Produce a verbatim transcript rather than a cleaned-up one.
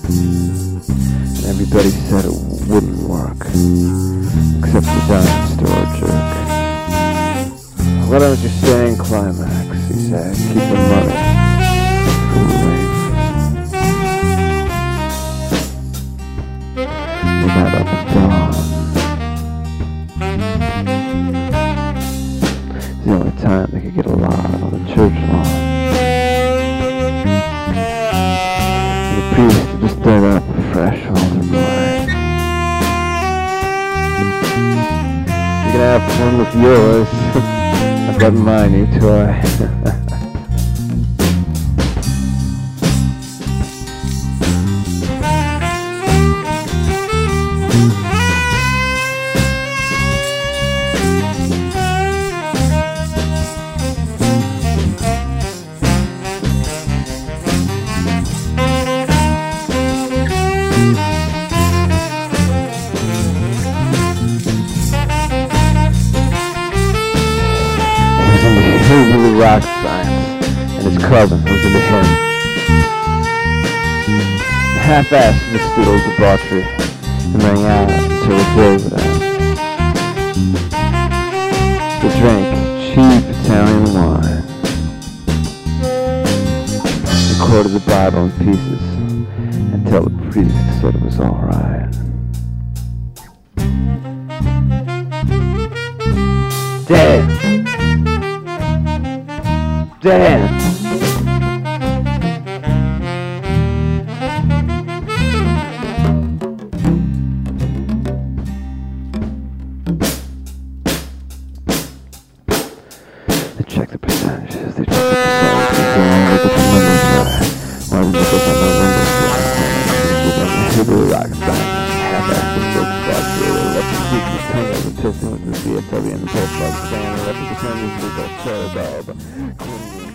And everybody said it wouldn't work, except the dime store jerk. Why don't you stay in Climax, he said, keep the money for life. We met up at dawn. It's the only time they could get a lot on the church lawn. And the priest just dug up a fresh altar boy. You can have fun with yours. I've got my new toy. Hillbilly rock science, and his cousin was into him. Half-assed Miss Doodle's debauchery and rang out until the day would end. They drank cheap Italian wine. They quoted the Bible in pieces until the priest said it was all right. Dance! Dance! They check the percentages, they check the percentages, they don't look at the numbers right. Why did you look at the numbers right? They don't hillbilly rock science, half-assed the book about the left the cheek, the tongue of the piston with the V F W and the post-log stand, and left the percentages with the shell bulb.